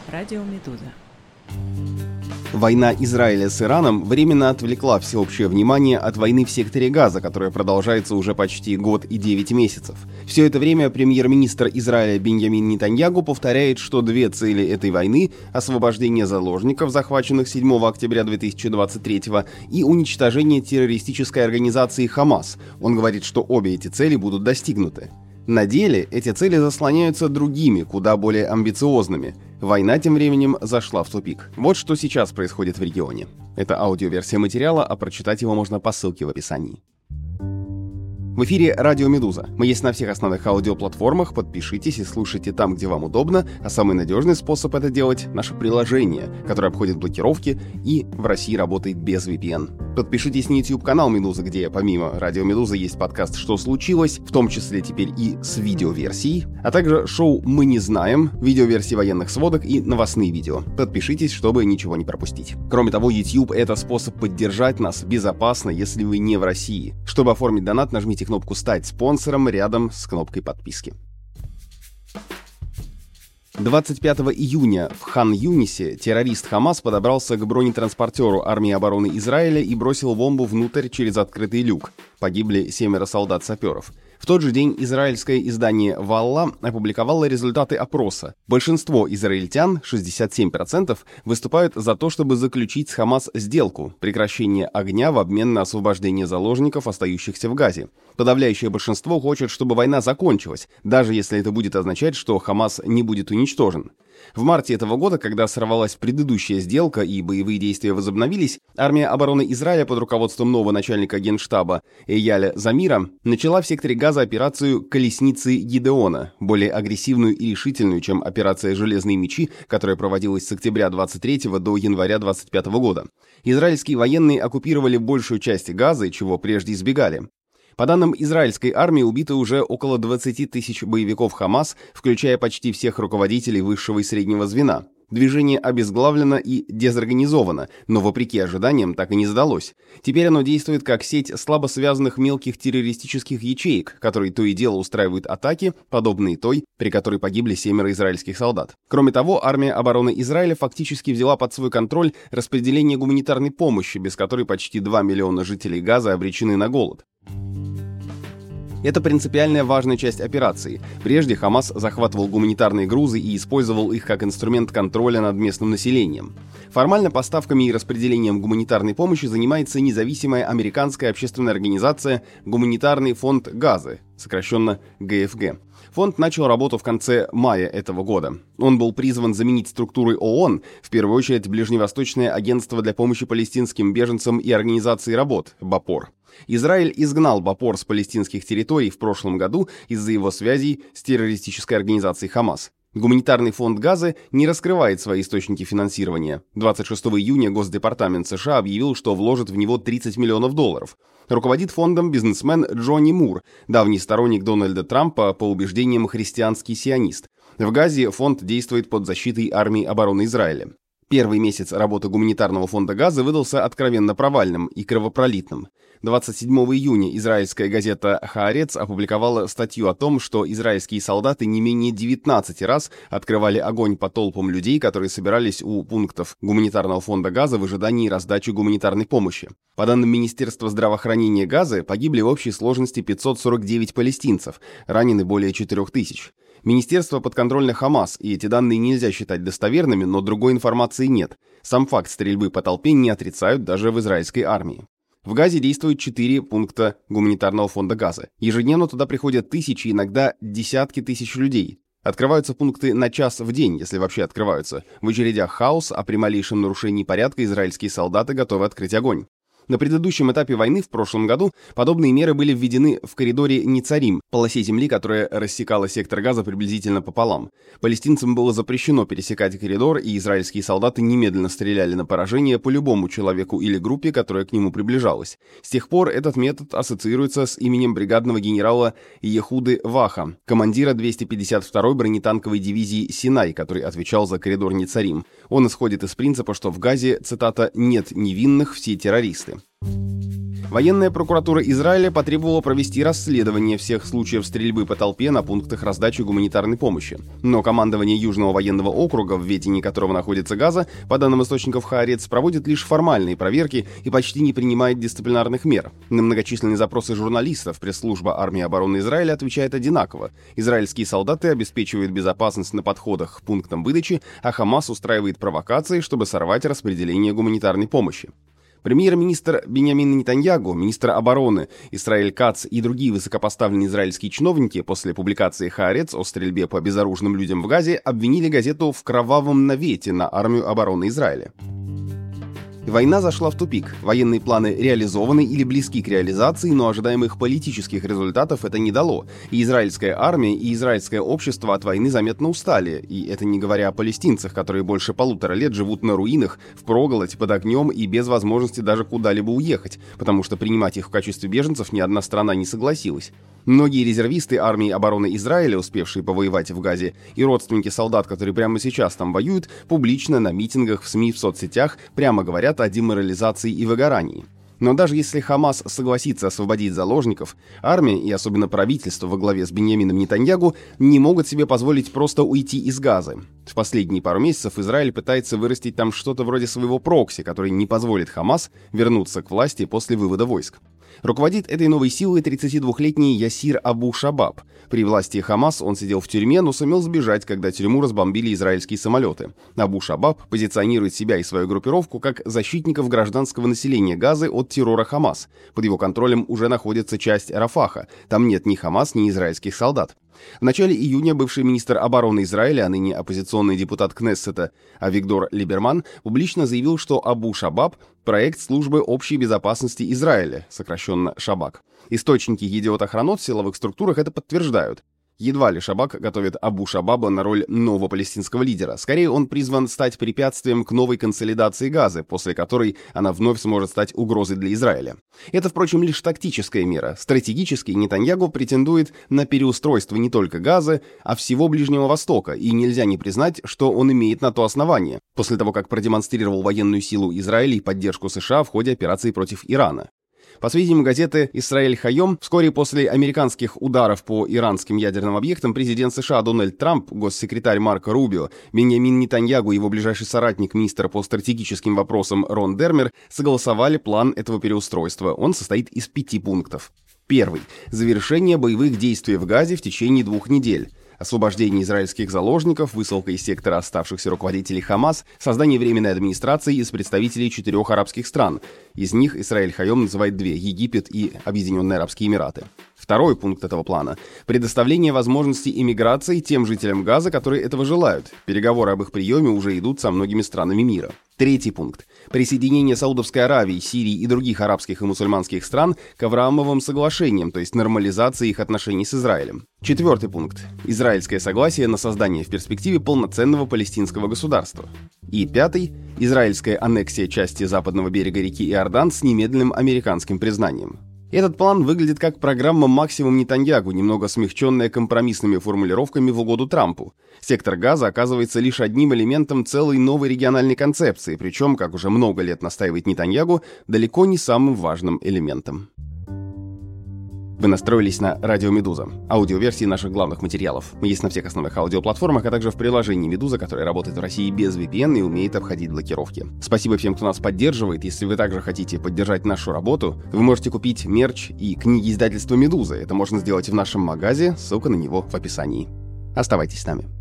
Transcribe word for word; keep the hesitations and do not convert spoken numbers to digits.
Радио Медуза. Война Израиля с Ираном временно отвлекла всеобщее внимание от войны в секторе Газа, которая продолжается уже почти год и девять месяцев. Все это время премьер-министр Израиля Биньямин Нетаньяху повторяет, что две цели этой войны – освобождение заложников, захваченных седьмого октября две тысячи двадцать третьего, и уничтожение террористической организации Хамас. Он говорит, что обе эти цели будут достигнуты. На деле эти цели заслоняются другими, куда более амбициозными. Война тем временем зашла в тупик. Вот что сейчас происходит в регионе. Это аудиоверсия материала, а прочитать его можно по ссылке в описании. В эфире Радио Медуза. Мы есть на всех основных аудиоплатформах. Подпишитесь и слушайте там, где вам удобно. А самый надежный способ это делать — наше приложение, которое обходит блокировки и в России работает без ви пи эн. Подпишитесь на YouTube-канал Медуза, где помимо Радио Медуза есть подкаст «Что случилось?», в том числе теперь и с видеоверсией, а также шоу «Мы не знаем», видеоверсии военных сводок и новостные видео. Подпишитесь, чтобы ничего не пропустить. Кроме того, YouTube — это способ поддержать нас безопасно, если вы не в России. Чтобы оформить донат, нажмите кнопку «Стать спонсором» рядом с кнопкой подписки. двадцать пятого июня в Хан-Юнисе террорист Хамас подобрался к бронетранспортеру армии обороны Израиля и бросил бомбу внутрь через открытый люк. Погибли семеро солдат-саперов. В тот же день израильское издание «Валла» опубликовало результаты опроса. Большинство израильтян, шестьдесят семь процентов, выступают за то, чтобы заключить с Хамас сделку, прекращение огня в обмен на освобождение заложников, остающихся в Газе. Подавляющее большинство хочет, чтобы война закончилась, даже если это будет означать, что Хамас не будет уничтожен. В марте этого года, когда сорвалась предыдущая сделка и боевые действия возобновились, армия обороны Израиля под руководством нового начальника генштаба Эйяля Замира начала в секторе Газа операцию «Колесницы Гидеона», более агрессивную и решительную, чем операция «Железные мечи», которая проводилась с октября двадцать третьего до января двадцать пятого года. Израильские военные оккупировали большую часть Газы, чего прежде избегали. По данным израильской армии, убито уже около двадцати тысяч боевиков Хамас, включая почти всех руководителей высшего и среднего звена. Движение обезглавлено и дезорганизовано, но вопреки ожиданиям так и не сдалось. Теперь оно действует как сеть слабо связанных мелких террористических ячеек, которые то и дело устраивают атаки, подобные той, при которой погибли семеро израильских солдат. Кроме того, армия обороны Израиля фактически взяла под свой контроль распределение гуманитарной помощи, без которой почти два миллиона жителей Газа обречены на голод. Это принципиальная важная часть операции. Прежде Хамас захватывал гуманитарные грузы и использовал их как инструмент контроля над местным населением. Формально поставками и распределением гуманитарной помощи занимается независимая американская общественная организация «Гуманитарный фонд Газы», сокращенно гэ эф гэ. Фонд начал работу в конце мая этого года. Он был призван заменить структуры ООН, в первую очередь Ближневосточное агентство для помощи палестинским беженцам и организации работ, БАПОР. Израиль изгнал БАПОР с палестинских территорий в прошлом году из-за его связей с террористической организацией Хамас. Гуманитарный фонд Газы не раскрывает свои источники финансирования. двадцать шестого июня Госдепартамент США объявил, что вложит в него тридцать миллионов долларов. Руководит фондом бизнесмен Джонни Мур, давний сторонник Дональда Трампа, по убеждениям христианский сионист. В Газе фонд действует под защитой армии обороны Израиля. Первый месяц работы гуманитарного фонда Газы выдался откровенно провальным и кровопролитным. двадцать седьмого июня израильская газета «Хаарец» опубликовала статью о том, что израильские солдаты не менее девятнадцати раз открывали огонь по толпам людей, которые собирались у пунктов гуманитарного фонда Газа в ожидании раздачи гуманитарной помощи. По данным Министерства здравоохранения Газы, погибли в общей сложности пятьсот сорок девять палестинцев, ранены более четырёх тысяч. Министерство подконтрольно Хамас, и эти данные нельзя считать достоверными, но другой информации нет. Сам факт стрельбы по толпе не отрицают даже в израильской армии. В Газе действуют четыре пункта гуманитарного фонда Газа. Ежедневно туда приходят тысячи, иногда десятки тысяч людей. Открываются пункты на час в день, если вообще открываются. В очередях хаос, а при малейшем нарушении порядка израильские солдаты готовы открыть огонь. На предыдущем этапе войны в прошлом году подобные меры были введены в коридоре Нецарим, полосе земли, которая рассекала сектор Газа приблизительно пополам. Палестинцам было запрещено пересекать коридор, и израильские солдаты немедленно стреляли на поражение по любому человеку или группе, которая к нему приближалась. С тех пор этот метод ассоциируется с именем бригадного генерала Ехуды Ваха, командира двести пятьдесят второй бронетанковой дивизии «Синай», который отвечал за коридор Нецарим. Он исходит из принципа, что в Газе, цитата, «нет невинных, все террористы». Военная прокуратура Израиля потребовала провести расследование всех случаев стрельбы по толпе на пунктах раздачи гуманитарной помощи. Но командование Южного военного округа, в ведении которого находится Газа, по данным источников Хаарец, проводит лишь формальные проверки и почти не принимает дисциплинарных мер. На многочисленные запросы журналистов пресс-служба армии обороны Израиля отвечает одинаково. Израильские солдаты обеспечивают безопасность на подходах к пунктам выдачи, а Хамас устраивает провокации, чтобы сорвать распределение гуманитарной помощи. Премьер-министр Биньямин Нетаньягу, министр обороны Исраэль Кац и другие высокопоставленные израильские чиновники после публикации Хаарец о стрельбе по безоружным людям в Газе обвинили газету в кровавом навете на армию обороны Израиля. Война зашла в тупик. Военные планы реализованы или близки к реализации, но ожидаемых политических результатов это не дало. И израильская армия, и израильское общество от войны заметно устали. И это не говоря о палестинцах, которые больше полутора лет живут на руинах, впроголодь, под огнем и без возможности даже куда-либо уехать, потому что принимать их в качестве беженцев ни одна страна не согласилась. Многие резервисты армии обороны Израиля, успевшие повоевать в Газе, и родственники солдат, которые прямо сейчас там воюют, публично на митингах, в СМИ, в соцсетях прямо говорят о деморализации и выгорании. Но даже если Хамас согласится освободить заложников, армия и особенно правительство во главе с Биньямином Нетаньягу не могут себе позволить просто уйти из Газы. В последние пару месяцев Израиль пытается вырастить там что-то вроде своего прокси, который не позволит Хамас вернуться к власти после вывода войск. Руководит этой новой силой тридцатидвухлетний Ясир Абу Шабаб. При власти Хамас он сидел в тюрьме, но сумел сбежать, когда тюрьму разбомбили израильские самолеты. Абу Шабаб позиционирует себя и свою группировку как защитников гражданского населения Газы от террора Хамас. Под его контролем уже находится часть Рафаха. Там нет ни Хамас, ни израильских солдат. В начале июня бывший министр обороны Израиля, а ныне оппозиционный депутат Кнессета Авигдор Либерман, публично заявил, что Абу Шабаб – проект службы общей безопасности Израиля, сокращенно Шабак. Источники Едиот Ахронот в силовых структурах это подтверждают. Едва ли Шабак готовит Абу Шабаба на роль нового палестинского лидера. Скорее, он призван стать препятствием к новой консолидации Газы, после которой она вновь сможет стать угрозой для Израиля. Это, впрочем, лишь тактическая мера. Стратегически Нетаньягу претендует на переустройство не только Газы, а всего Ближнего Востока, и нельзя не признать, что он имеет на то основание, после того, как продемонстрировал военную силу Израиля и поддержку США в ходе операции против Ирана. По сведениям газеты «Исраэль Хайом», вскоре после американских ударов по иранским ядерным объектам президент США Дональд Трамп, госсекретарь Марко Рубио, Биньямин Нетаньягу и его ближайший соратник, министр по стратегическим вопросам Рон Дермер, согласовали план этого переустройства. Он состоит из пяти пунктов. Первый. Завершение боевых действий в Газе в течение двух недель. Освобождение израильских заложников, высылка из сектора оставшихся руководителей Хамас, создание временной администрации из представителей четырех арабских стран. Из них Исраэль Хайом называет две – Египет и Объединенные Арабские Эмираты. Второй пункт этого плана – предоставление возможности иммиграции тем жителям Газа, которые этого желают. Переговоры об их приеме уже идут со многими странами мира. Третий пункт – присоединение Саудовской Аравии, Сирии и других арабских и мусульманских стран к Авраамовым соглашениям, то есть нормализации их отношений с Израилем. Четвертый пункт – израильское согласие на создание в перспективе полноценного палестинского государства. И пятый – израильская аннексия части западного берега реки Иордан с немедленным американским признанием. Этот план выглядит как программа «Максимум Нетаньягу», немного смягченная компромиссными формулировками в угоду Трампу. Сектор Газа оказывается лишь одним элементом целой новой региональной концепции, причем, как уже много лет настаивает Нетаньягу, далеко не самым важным элементом. Вы настроились на Радио Медуза, аудиоверсии наших главных материалов. Мы есть на всех основных аудиоплатформах, а также в приложении Медуза, которое работает в России без ви пи эн и умеет обходить блокировки. Спасибо всем, кто нас поддерживает. Если вы также хотите поддержать нашу работу, вы можете купить мерч и книги издательства Медуза. Это можно сделать в нашем магазе, ссылка на него в описании. Оставайтесь с нами.